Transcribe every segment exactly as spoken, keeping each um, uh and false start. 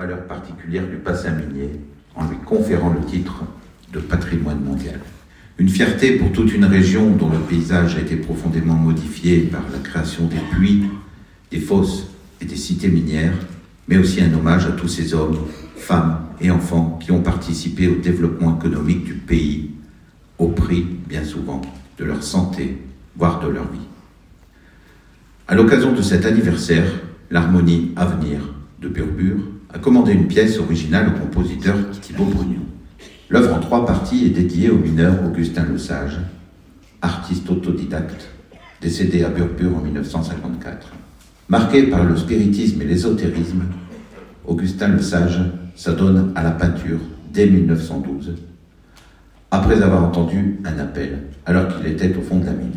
valeur particulière du bassin minier en lui conférant le titre de patrimoine mondial. Une fierté pour toute une région dont le paysage a été profondément modifié par la création des puits, des fosses et des cités minières, mais aussi un hommage à tous ces hommes, femmes et enfants qui ont participé au développement économique du pays, au prix, bien souvent, de leur santé, voire de leur vie. À l'occasion de cet anniversaire, l'Harmonie Avenir de Burbure a commandé une pièce originale au compositeur Thibaut Brugnon. L'œuvre en trois parties est dédiée au mineur Augustin Lesage, artiste autodidacte, décédé à Burbure en mille neuf cent cinquante-quatre. Marqué par le spiritisme et l'ésotérisme, Augustin Lesage s'adonne à la peinture dès mille neuf cent douze, après avoir entendu un appel, alors qu'il était au fond de la mine.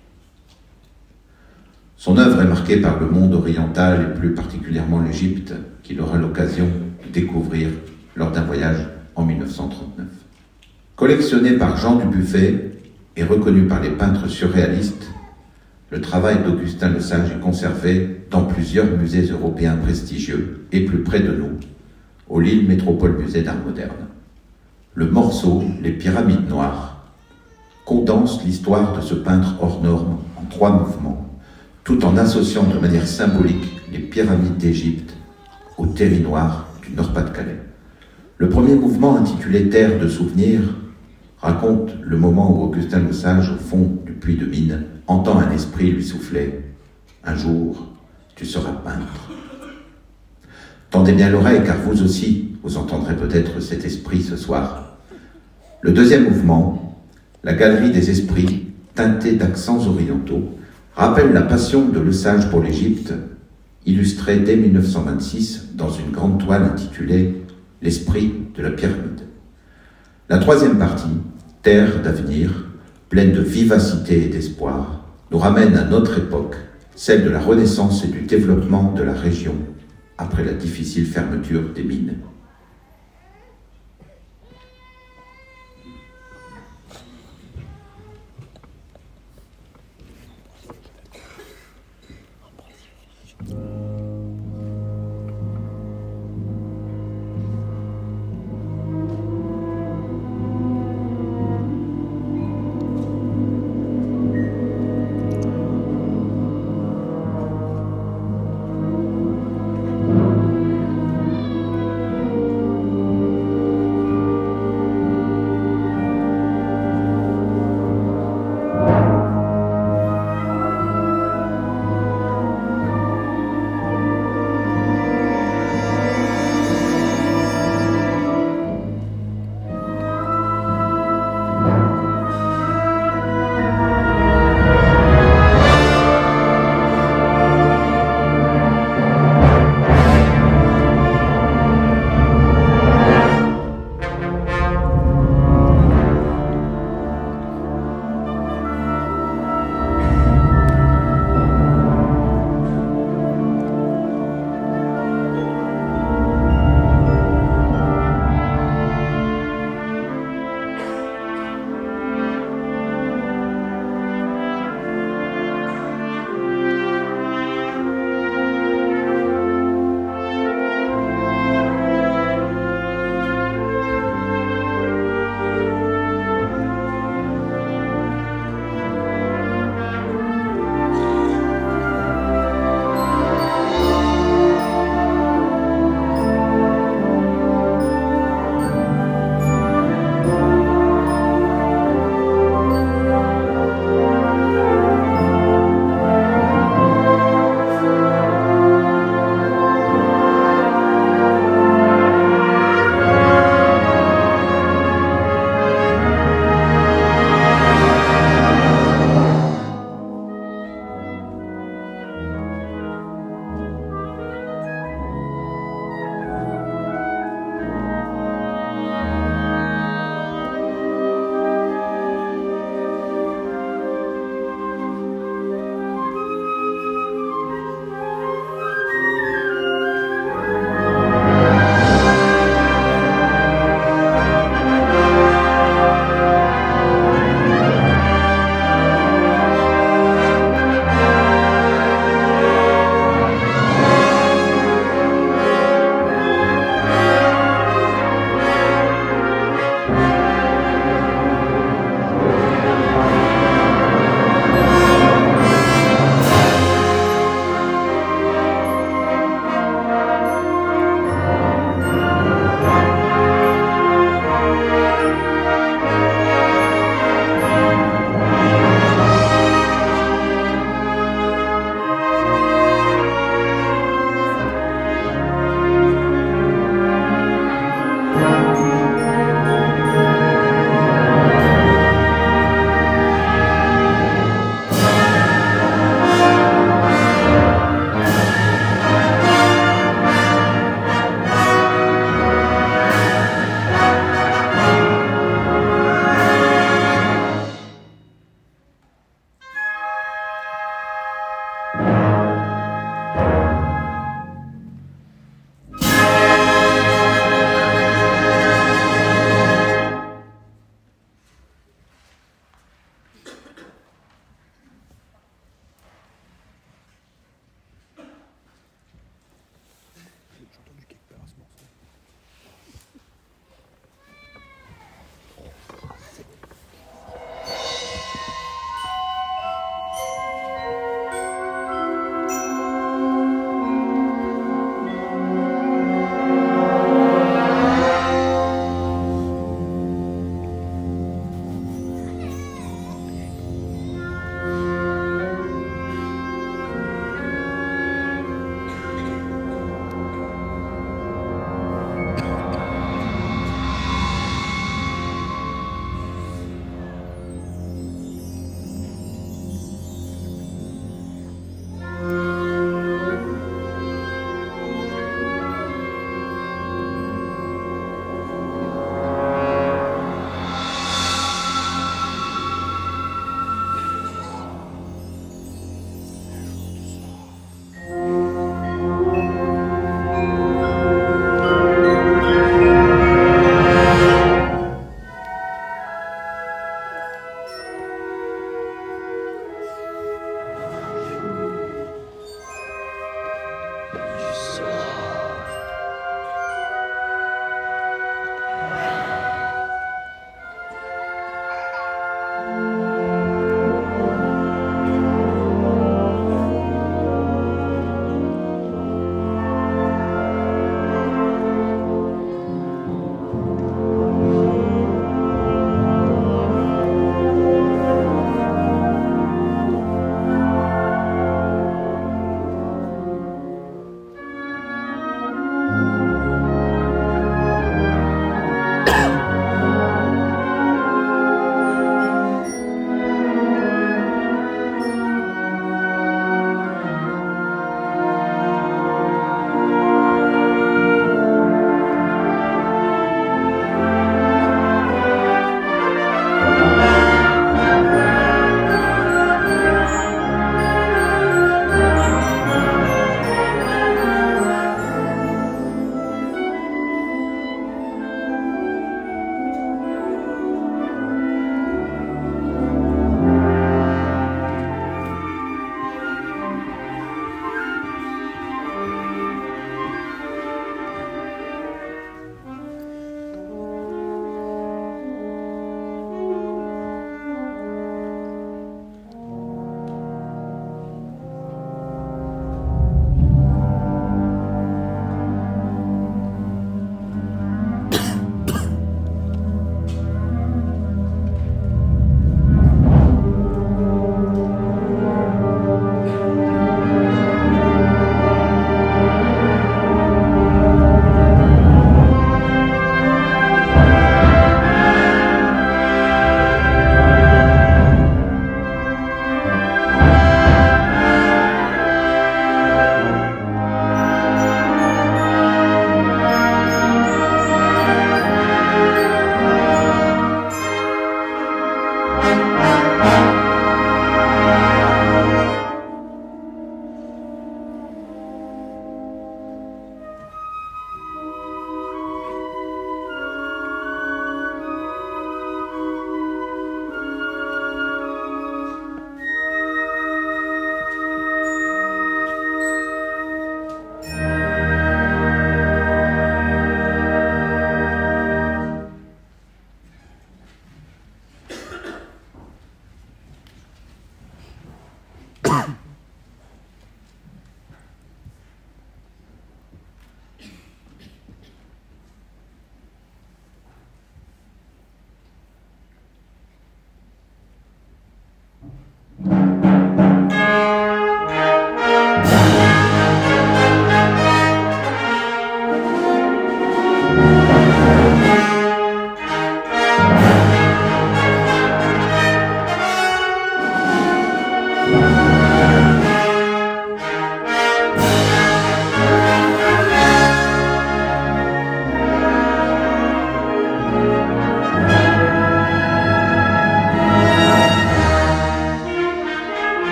Son œuvre est marquée par le monde oriental et plus particulièrement l'Égypte, qu'il aura l'occasion de découvrir lors d'un voyage en mille neuf cent trente-neuf. Collectionné par Jean Dubuffet et reconnu par les peintres surréalistes, le travail d'Augustin Lesage est conservé dans plusieurs musées européens prestigieux et plus près de nous, au Lille Métropole Musée d'Art Moderne. Le morceau « Les pyramides noires » condense l'histoire de ce peintre hors norme en trois mouvements, tout en associant de manière symbolique les pyramides d'Égypte au territoire du Nord-Pas-de-Calais. Le premier mouvement, intitulé « Terre de souvenirs », raconte le moment où Augustin Lesage, au fond du puits de mine, entend un esprit lui souffler « Un jour, tu seras peintre ». Tendez bien l'oreille, car vous aussi, vous entendrez peut-être cet esprit ce soir. Le deuxième mouvement, la galerie des esprits, teintée d'accents orientaux, rappelle la passion de Lesage pour l'Égypte, illustrée dès mille neuf cent vingt-six dans une grande toile intitulée « L'esprit de la pyramide ». La troisième partie, Terre d'avenir, pleine de vivacité et d'espoir, nous ramène à notre époque, celle de la renaissance et du développement de la région après la difficile fermeture des mines.